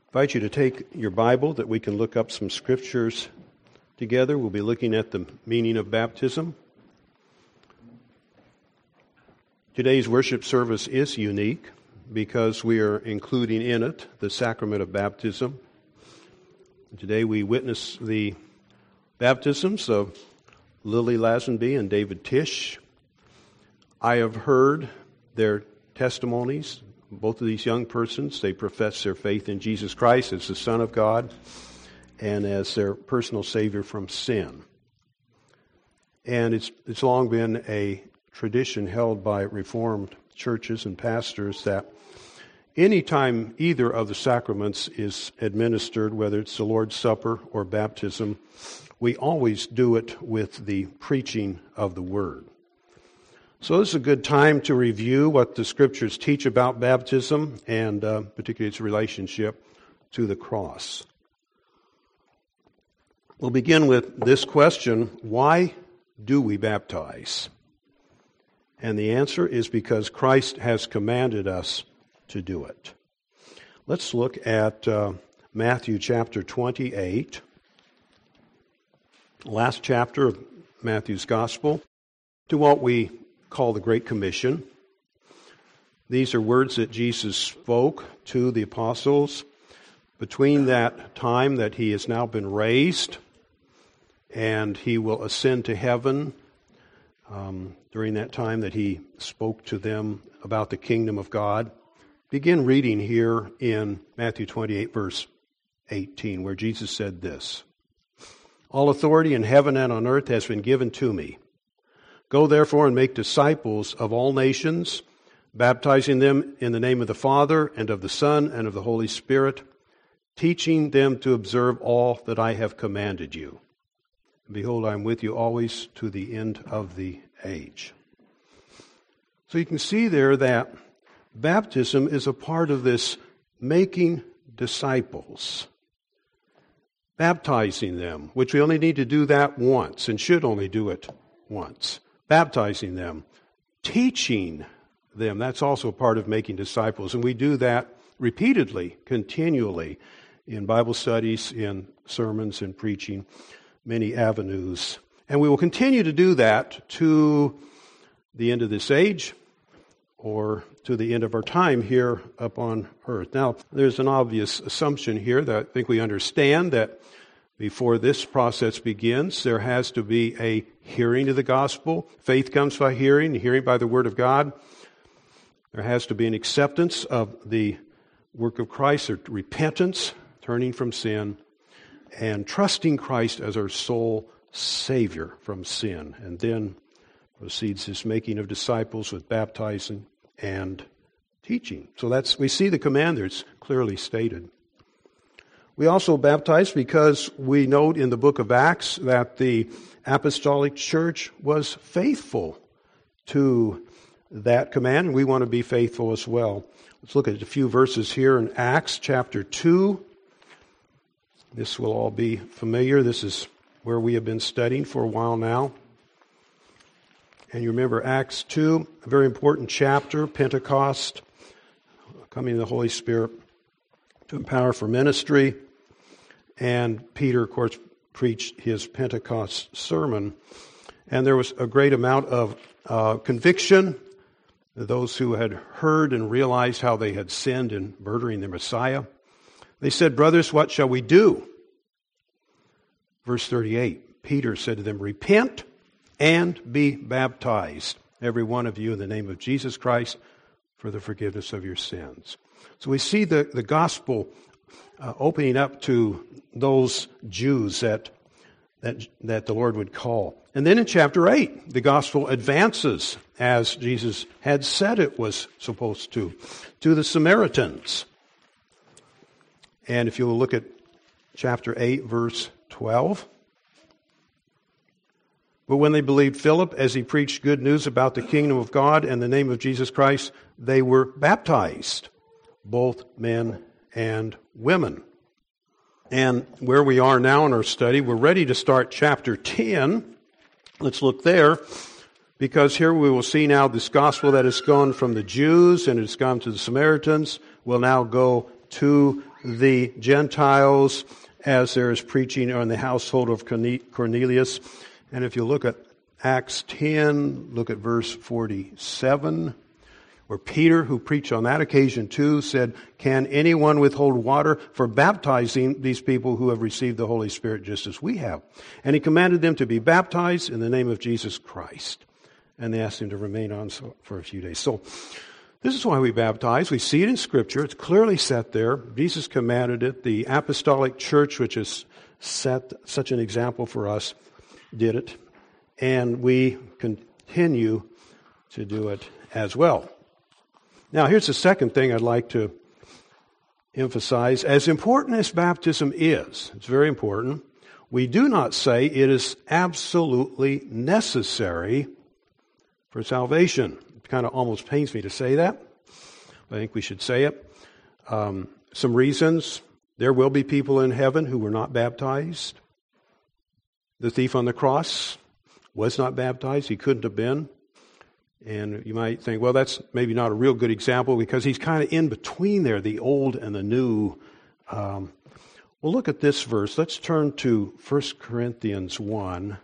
I invite you to take your Bible that we can look up some scriptures together. We'll be looking at the meaning of baptism. Today's worship service is unique because we are including in it the sacrament of baptism. Today we witness the baptisms of Lily Lazenby and David Tisch. I have heard their testimonies. Both of these young persons, they profess their faith in Jesus Christ as the Son of God and as their personal Savior from sin. And it's long been a tradition held by Reformed churches and pastors that anytime either of the sacraments is administered, whether it's the Lord's Supper or baptism, we always do it with the preaching of the Word. So this is a good time to review what the Scriptures teach about baptism and particularly its relationship to the cross. We'll begin with this question: why do we baptize? And the answer is because Christ has commanded us to do it. Let's look at Matthew chapter 28, last chapter of Matthew's Gospel, to what we call the Great Commission. These are words that Jesus spoke to the apostles between that time that he has now been raised and he will ascend to heaven. During that time that he spoke to them about the kingdom of God. Begin reading here in Matthew 28, verse 18, where Jesus said this: "All authority in heaven and on earth has been given to me. Go therefore and make disciples of all nations, baptizing them in the name of the Father and of the Son and of the Holy Spirit, teaching them to observe all that I have commanded you. And behold, I am with you always to the end of the age." So you can see there that baptism is a part of this making disciples, baptizing them, which we only need to do that once and should only do it once. Baptizing them, teaching them, that's also part of making disciples. And we do that repeatedly, continually, in Bible studies, in sermons, in preaching, many avenues. And we will continue to do that to the end of this age or to the end of our time here upon earth. Now, there's an obvious assumption here that I think we understand, that before this process begins, there has to be a hearing of the gospel. Faith comes by hearing, hearing by the word of God. There has to be an acceptance of the work of Christ, or repentance, turning from sin, and trusting Christ as our sole Savior from sin. And then proceeds this making of disciples with baptizing and teaching. So we see the command there. It's clearly stated. We also baptize because we note in the book of Acts that the apostolic church was faithful to that command, and we want to be faithful as well. Let's look at a few verses here in Acts chapter 2. This will all be familiar. This is where we have been studying for a while now. And you remember Acts 2, a very important chapter, Pentecost, coming of the Holy Spirit to empower for ministry. And Peter, of course, preached his Pentecost sermon. And there was a great amount of conviction. Those who had heard and realized how they had sinned in murdering the Messiah. They said, "Brothers, what shall we do?" Verse 38, Peter said to them, "Repent and be baptized, every one of you, in the name of Jesus Christ, for the forgiveness of your sins." So we see the gospel opening up to those Jews that the Lord would call. And then in chapter 8, the gospel advances, as Jesus had said it was supposed to the Samaritans. And if you will look at chapter 8, verse 12. "But when they believed Philip as he preached good news about the kingdom of God and the name of Jesus Christ, they were baptized, both men and women." And where we are now in our study, we're ready to start chapter 10. Let's look there, because here we will see now this gospel that has gone from the Jews and it's gone to the Samaritans will now go to the Gentiles as there is preaching on the household of Cornelius. And if you look at Acts 10, look at verse 47, where Peter, who preached on that occasion too, said, "Can anyone withhold water for baptizing these people who have received the Holy Spirit just as we have?" And he commanded them to be baptized in the name of Jesus Christ. And they asked him to remain on for a few days. So this is why we baptize. We see it in Scripture. It's clearly set there. Jesus commanded it. The apostolic church, which has set such an example for us, did it. And we continue to do it as well. Now, here's the second thing I'd like to emphasize. As important as baptism is, it's very important, we do not say it is absolutely necessary for salvation. It kind of almost pains me to say that. I think we should say it. Some reasons. There will be people in heaven who were not baptized. The thief on the cross was not baptized. He couldn't have been. And you might think, well, that's maybe not a real good example because he's kind of in between there, the old and the new. Well, look at this verse. Let's turn to 1 Corinthians 1.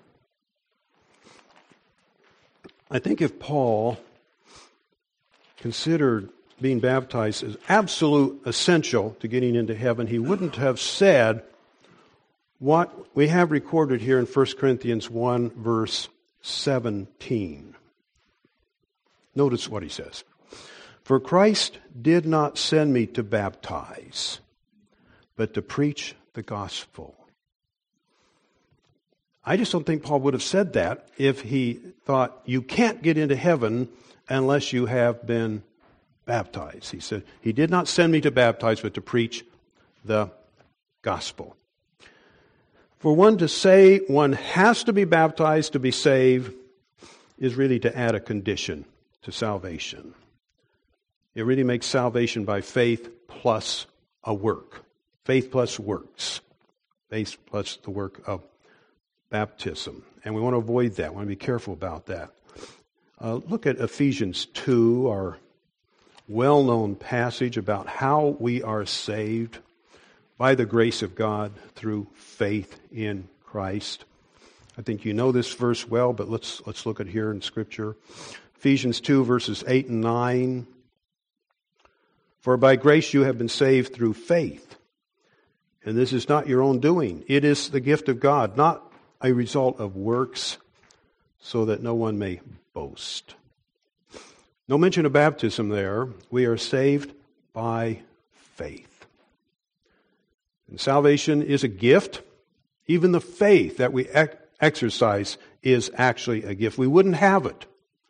I think if Paul considered being baptized as absolute essential to getting into heaven, he wouldn't have said what we have recorded here in 1 Corinthians 1, verse 17. Notice what he says. "For Christ did not send me to baptize, but to preach the gospel." I just don't think Paul would have said that if he thought you can't get into heaven unless you have been baptized. He said, "He did not send me to baptize, but to preach the gospel." For one to say one has to be baptized to be saved is really to add a condition to salvation. It really makes salvation by faith plus a work. Faith plus works. Faith plus the work of baptism. And we want to avoid that. We want to be careful about that. Look at Ephesians 2, our well-known passage about how we are saved by the grace of God through faith in Christ. I think you know this verse well, but let's look at here in Scripture. Ephesians 2, verses 8 and 9. "For by grace you have been saved through faith. And this is not your own doing. It is the gift of God, not a result of works, so that no one may boast." No mention of baptism there. We are saved by faith. And salvation is a gift. Even the faith that we exercise is actually a gift. We wouldn't have it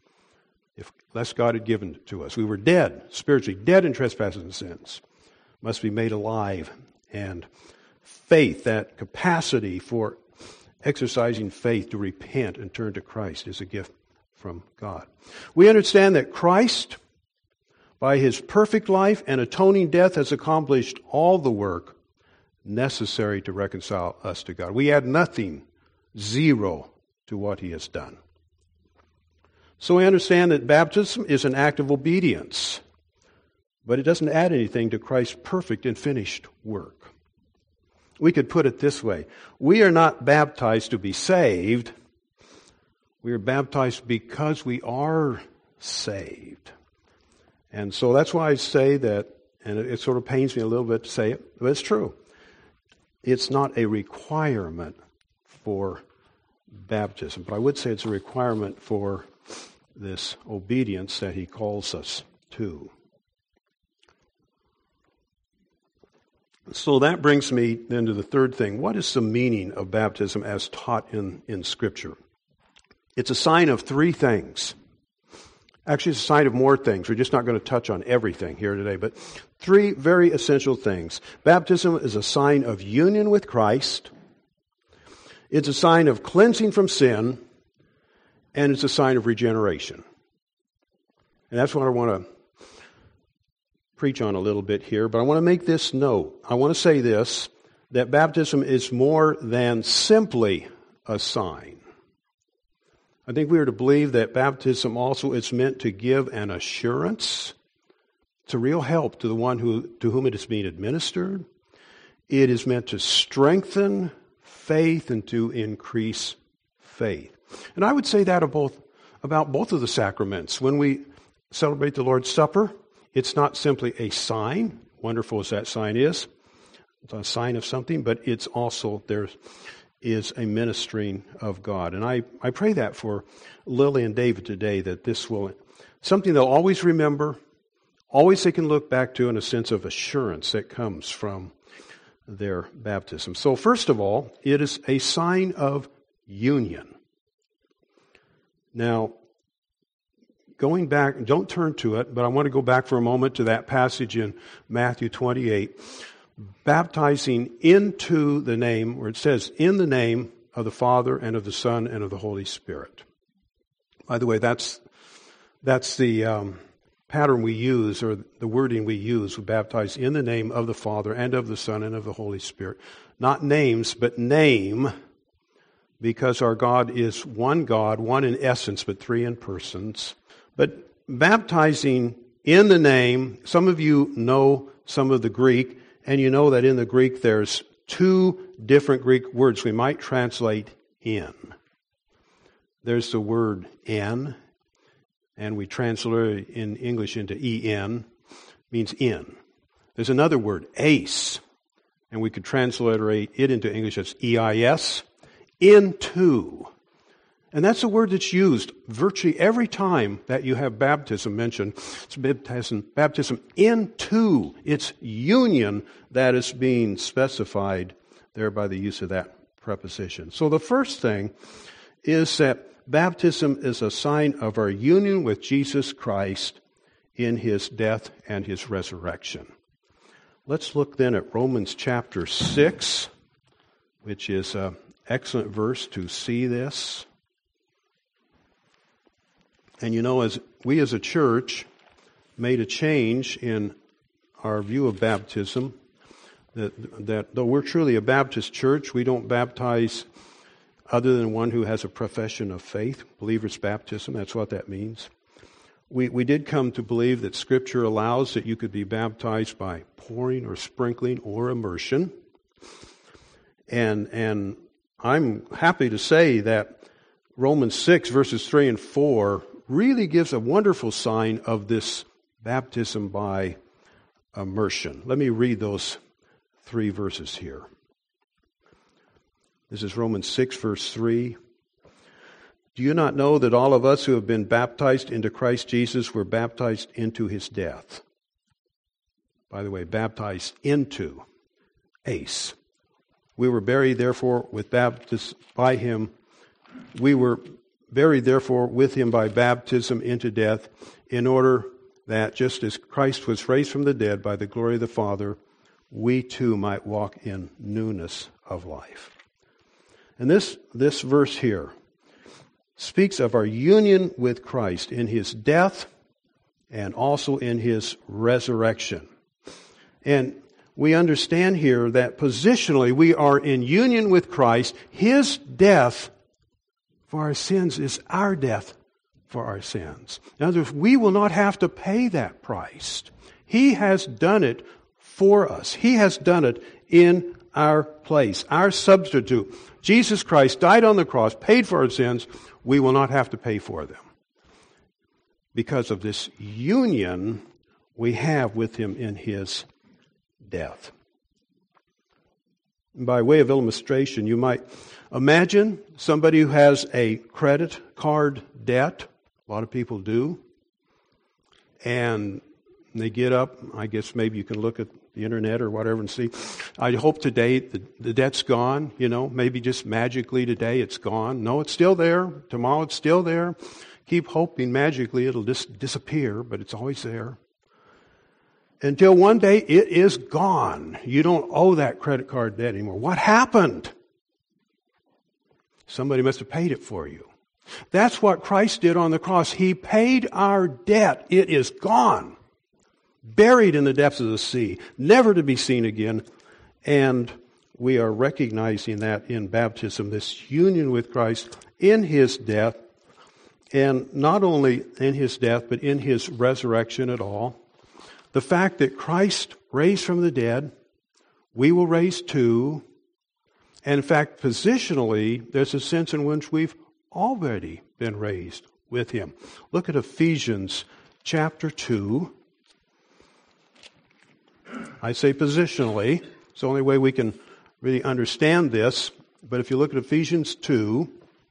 unless God had given it to us. We were dead, spiritually dead in trespasses and sins. Must be made alive. And faith, that capacity for exercising faith to repent and turn to Christ, is a gift from God. We understand that Christ, by His perfect life and atoning death, has accomplished all the work necessary to reconcile us to God. We add nothing, zero, to what He has done. So we understand that baptism is an act of obedience, but it doesn't add anything to Christ's perfect and finished work. We could put it this way. We are not baptized to be saved. We are baptized because we are saved. And so that's why I say that, and it sort of pains me a little bit to say it, but it's true. It's not a requirement for baptism, but I would say it's a requirement for this obedience that He calls us to. So that brings me then to the third thing. What is the meaning of baptism as taught in Scripture? It's a sign of three things. Actually, it's a sign of more things. We're just not going to touch on everything here today, but three very essential things. Baptism is a sign of union with Christ. It's a sign of cleansing from sin. And it's a sign of regeneration. And that's what I want to preach on a little bit here, but I want to make this note. I want to say this, that baptism is more than simply a sign. I think we are to believe that baptism also is meant to give an assurance. It's a real help to the one to whom it is being administered. It is meant to strengthen faith and to increase faith. And I would say that about both of the sacraments. When we celebrate the Lord's Supper, it's not simply a sign, wonderful as that sign is, it's a sign of something, but it's also, there is a ministering of God. And I pray that for Lily and David today, that this will, something they'll always remember, always they can look back to, in a sense of assurance that comes from their baptism. So first of all, it is a sign of union. Now, going back, don't turn to it, but I want to go back for a moment to that passage in Matthew 28, baptizing into the name, where it says, in the name of the Father and of the Son and of the Holy Spirit. By the way, that's the pattern we use, or the wording we use. We baptize in the name of the Father and of the Son and of the Holy Spirit. Not names, but name, because our God is one God, one in essence, but three in persons. But baptizing in the name, some of you know some of the Greek, and you know that in the Greek there's two different Greek words we might translate in. There's the word en, and we translate it in English into en, means in. There's another word, eis, and we could transliterate it into English as eis, into. And that's a word that's used virtually every time that you have baptism mentioned. It's baptism into. It's union that is being specified there by the use of that preposition. So the first thing is that baptism is a sign of our union with Jesus Christ in His death and His resurrection. Let's look then at Romans chapter 6, which is an excellent verse to see this. And you know, as we as a church made a change in our view of baptism, that though we're truly a Baptist church, we don't baptize other than one who has a profession of faith, believer's baptism, that's what that means. We did come to believe that Scripture allows that you could be baptized by pouring or sprinkling or immersion. And I'm happy to say that Romans 6 verses 3 and 4 really gives a wonderful sign of this baptism by immersion. Let me read those 3 verses here. This is Romans 6 verse 3. Do you not know that all of us who have been baptized into Christ Jesus were baptized into His death? By the way, baptized into, eis. We were buried therefore with baptism by Him. We were buried therefore with Him by baptism into death, in order that just as Christ was raised from the dead by the glory of the Father, we too might walk in newness of life. And this verse here speaks of our union with Christ in His death and also in His resurrection. And we understand here that positionally we are in union with Christ. His death for our sins is our death for our sins. In other words, we will not have to pay that price. He has done it for us. He has done it in our place, our substitute. Jesus Christ died on the cross, paid for our sins. We will not have to pay for them because of this union we have with Him in His death. By way of illustration, you might imagine somebody who has a credit card debt. A lot of people do. And they get up, I guess maybe you can look at the internet or whatever and see, I hope today the debt's gone, maybe just magically today it's gone. No, it's still there. Tomorrow it's still there. Keep hoping magically it'll just disappear, but it's always there. Until one day it is gone. You don't owe that credit card debt anymore. What happened? Somebody must have paid it for you. That's what Christ did on the cross. He paid our debt. It is gone. Buried in the depths of the sea, never to be seen again. And we are recognizing that in baptism, this union with Christ in His death, and not only in His death, but in His resurrection at all. The fact that Christ raised from the dead, we will raise too. And in fact, positionally, there's a sense in which we've already been raised with him. Look at Ephesians chapter 2. I say positionally. It's the only way we can really understand this. But if you look at Ephesians 2,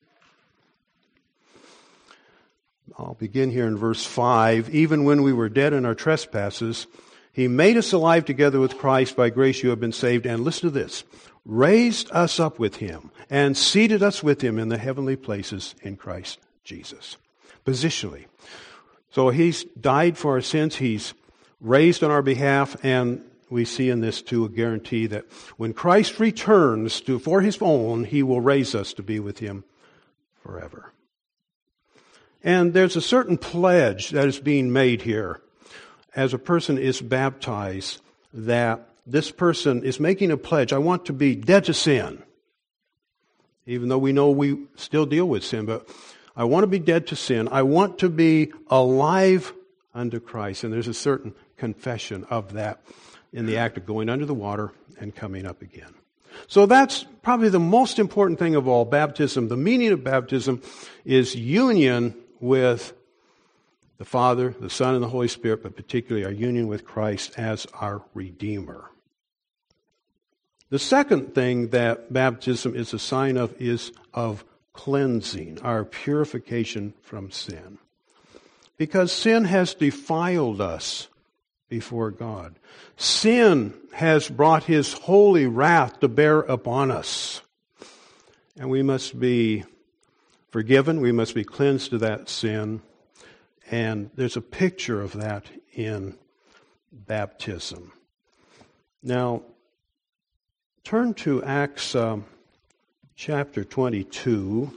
I'll begin here in verse 5. Even when we were dead in our trespasses, he made us alive together with Christ. By grace you have been saved. And listen to this. Raised us up with him and seated us with him in the heavenly places in Christ Jesus. Positionally. So he's died for our sins. He's raised on our behalf. And we see in this too a guarantee that when Christ returns for his own, he will raise us to be with him forever. And there's a certain pledge that is being made here as a person is baptized, that this person is making a pledge. I want to be dead to sin. Even though we know we still deal with sin, but I want to be dead to sin. I want to be alive unto Christ. And there's a certain confession of that in the act of going under the water and coming up again. So that's probably the most important thing of all, baptism. The meaning of baptism is union with the Father, the Son, and the Holy Spirit, but particularly our union with Christ as our Redeemer. The second thing that baptism is a sign of is of cleansing, our purification from sin. Because sin has defiled us before God. Sin has brought his holy wrath to bear upon us. And we must be forgiven. We must be cleansed of that sin. And there's a picture of that in baptism. Now, turn to Acts chapter 22.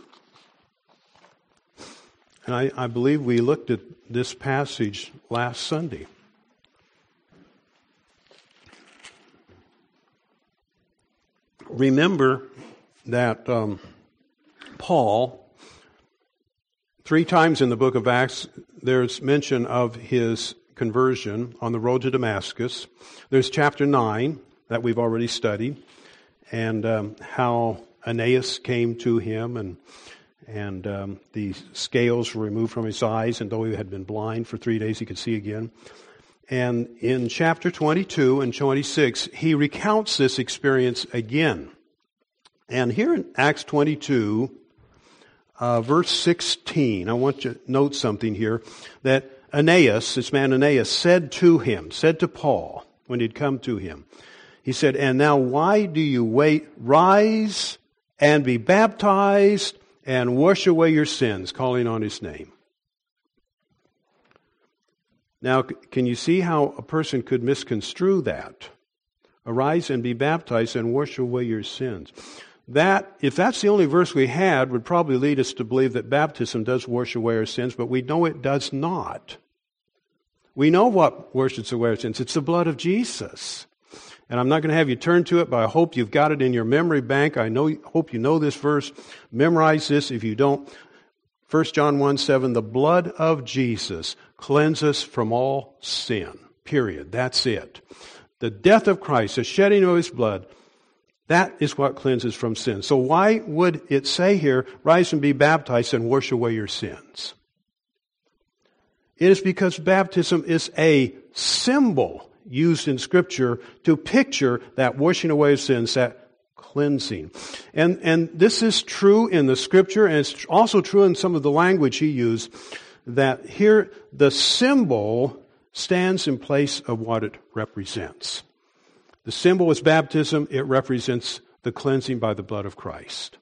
And I believe we looked at this passage last Sunday. Remember that Paul, 3 times in the book of Acts, there's mention of his conversion on the road to Damascus. There's chapter 9 that we've already studied, and how Aeneas came to him, and the scales were removed from his eyes, and though he had been blind for 3 days, he could see again. And in chapter 22 and 26, he recounts this experience again. And here in Acts 22, verse 16, I want you to note something here, that Aeneas, this man Aeneas, said to Paul, when he'd come to him, he said, "And now why do you wait? Rise and be baptized and wash away your sins," calling on his name. Now, can you see how a person could misconstrue that? Arise and be baptized and wash away your sins. That, if that's the only verse we had, would probably lead us to believe that baptism does wash away our sins, but we know it does not. We know what washes away our sins. It's the blood of Jesus. And I'm not going to have you turn to it, but I hope you've got it in your memory bank. Hope you know this verse. Memorize this if you don't. 1 John 1:7, the blood of Jesus cleanses us from all sin. Period. That's it. The death of Christ, the shedding of his blood, that is what cleanses from sin. So why would it say here, rise and be baptized and wash away your sins? It is because baptism is a symbol used in Scripture to picture that washing away of sins, that cleansing. And this is true in the Scripture, and it's also true in some of the language he used, that here the symbol stands in place of what it represents. The symbol is baptism. It represents the cleansing by the blood of Christ.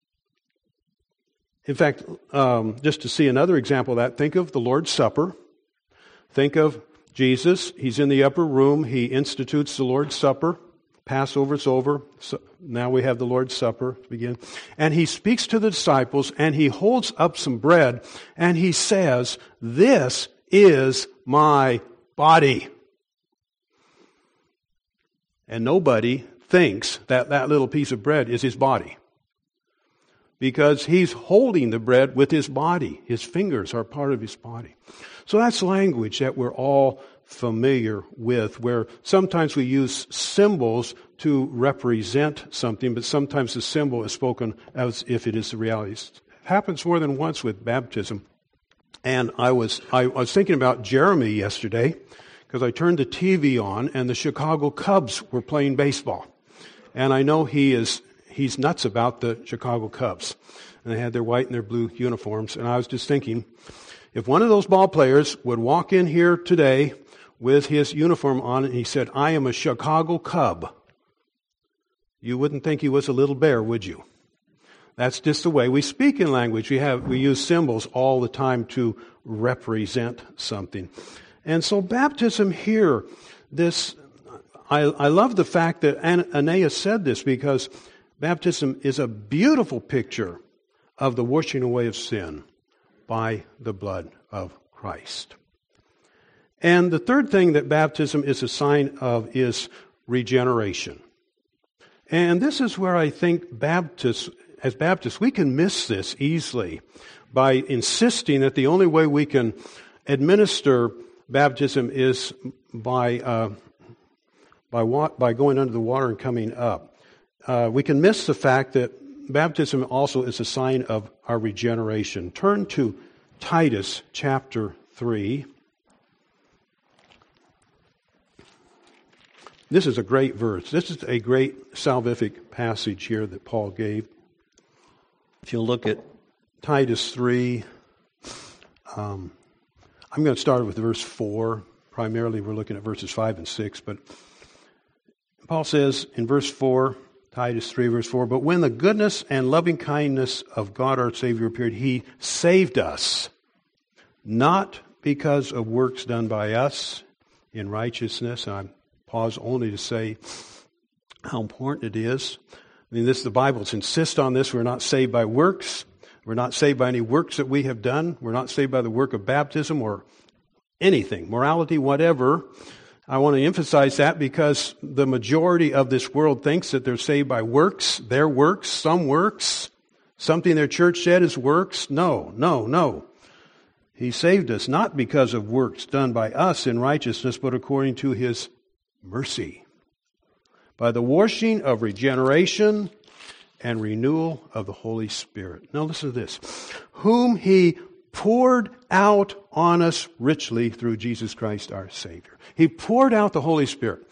In fact, just to see another example of that, think of the Lord's Supper. Think of Jesus. He's in the upper room. He institutes the Lord's Supper. Passover's over. So now we have the Lord's Supper to begin. And he speaks to the disciples, and he holds up some bread, and he says, "This is my body." And nobody thinks that that little piece of bread is his body, because he's holding the bread with his body. His fingers are part of his body. So that's language that we're all familiar with, where sometimes we use symbols to represent something, but sometimes the symbol is spoken as if it is the reality. It happens more than once with baptism. And I was thinking about Jeremy yesterday, because I turned the TV on and the Chicago Cubs were playing baseball. And I know he's nuts about the Chicago Cubs. And they had their white and their blue uniforms. And I was just thinking, if one of those ball players would walk in here today with his uniform on and he said, "I am a Chicago Cub," you wouldn't think he was a little bear, would you? That's just the way we speak in language. We use symbols all the time to represent something. And so baptism here, I love the fact that Aeneas said this, because baptism is a beautiful picture of the washing away of sin by the blood of Christ. And the third thing that baptism is a sign of is regeneration. And this is where I think as Baptists, we can miss this easily by insisting that the only way we can administer baptism is by going under the water and coming up. We can miss the fact that baptism also is a sign of our regeneration. Turn to Titus chapter 3. This is a great verse. This is a great salvific passage here that Paul gave. If you look at Titus 3, I'm going to start with verse 4. Primarily we're looking at verses 5 and 6. But Paul says in verse 4, Titus 3, verse 4, "But when the goodness and loving kindness of God our Savior appeared, He saved us, not because of works done by us in righteousness." And I pause only to say how important it is. I mean, the Bible insists on this. We're not saved by works. We're not saved by any works that we have done. We're not saved by the work of baptism or anything, morality, whatever. I want to emphasize that because the majority of this world thinks that they're saved by works, their works, some works, something their church said is works. No. He saved us not because of works done by us in righteousness, but according to His mercy, by the washing of regeneration and renewal of the Holy Spirit. Now listen to this. Whom He poured out on us richly through Jesus Christ our Savior. He poured out the Holy Spirit.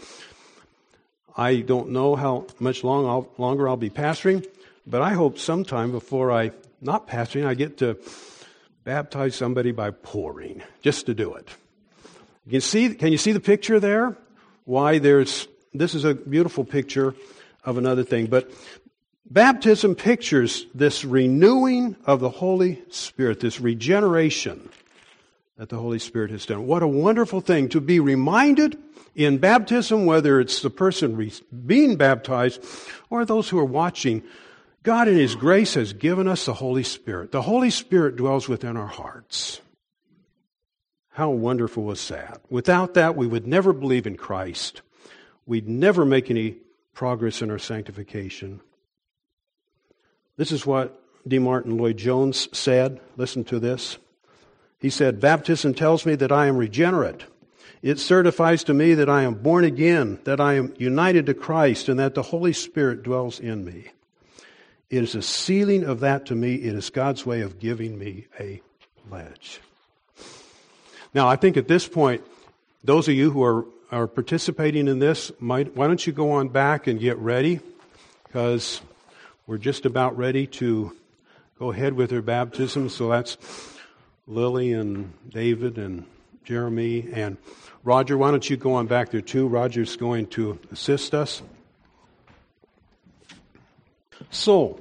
I don't know how much longer I'll be pastoring, but I hope sometime before not pastoring, I get to baptize somebody by pouring, just to do it. Can you see the picture there? This is a beautiful picture of another thing, but baptism pictures this renewing of the Holy Spirit, this regeneration that the Holy Spirit has done. What a wonderful thing to be reminded in baptism, whether it's the person being baptized or those who are watching. God in His grace has given us the Holy Spirit. The Holy Spirit dwells within our hearts. How wonderful was that? Without that, we would never believe in Christ. We'd never make any progress in our sanctification. This is what D. Martin Lloyd-Jones said. Listen to this. He said, "Baptism tells me that I am regenerate. It certifies to me that I am born again, that I am united to Christ, and that the Holy Spirit dwells in me. It is a sealing of that to me. It is God's way of giving me a pledge." Now, I think at this point, those of you who are participating in this, why don't you go on back and get ready? Because we're just about ready to go ahead with their baptism. So that's Lily and David and Jeremy and Roger. Why don't you go on back there too? Roger's going to assist us. So,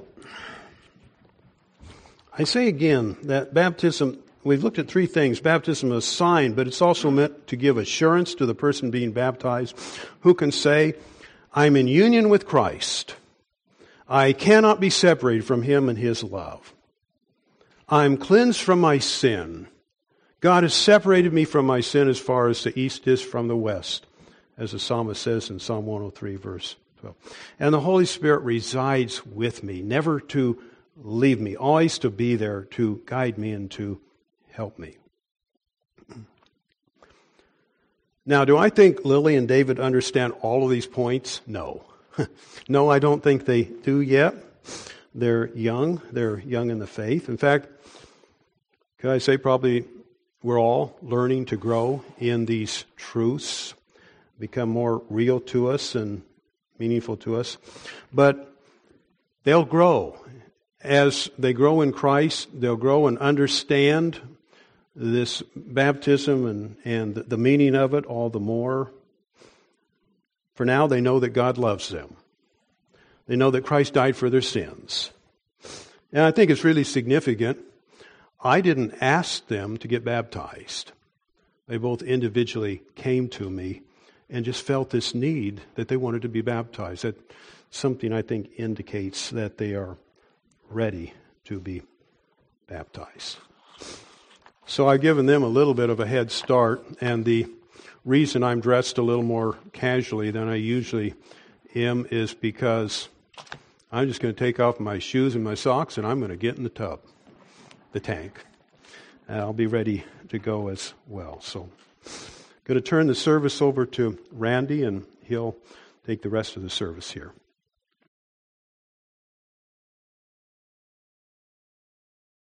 I say again that baptism, we've looked at three things. Baptism is a sign, but it's also meant to give assurance to the person being baptized who can say, "I'm in union with Christ. I cannot be separated from Him and His love. I'm cleansed from my sin. God has separated me from my sin as far as the east is from the west," as the psalmist says in Psalm 103, verse 12. "And the Holy Spirit resides with me, never to leave me, always to be there to guide me and to help me." Now, do I think Lily and David understand all of these points? No. No, I don't think they do yet. They're young. They're young in the faith. In fact, can I say probably we're all learning to grow in these truths, become more real to us and meaningful to us. But they'll grow. As they grow in Christ, they'll grow and understand this baptism and the meaning of it all the more. For now, they know that God loves them. They know that Christ died for their sins. And I think it's really significant. I didn't ask them to get baptized. They both individually came to me and just felt this need that they wanted to be baptized. That's something I think indicates that they are ready to be baptized. So I've given them a little bit of a head start, and the reason I'm dressed a little more casually than I usually am is because I'm just going to take off my shoes and my socks, and I'm going to get in the tub, the tank. And I'll be ready to go as well. So I'm going to turn the service over to Randy, and he'll take the rest of the service here.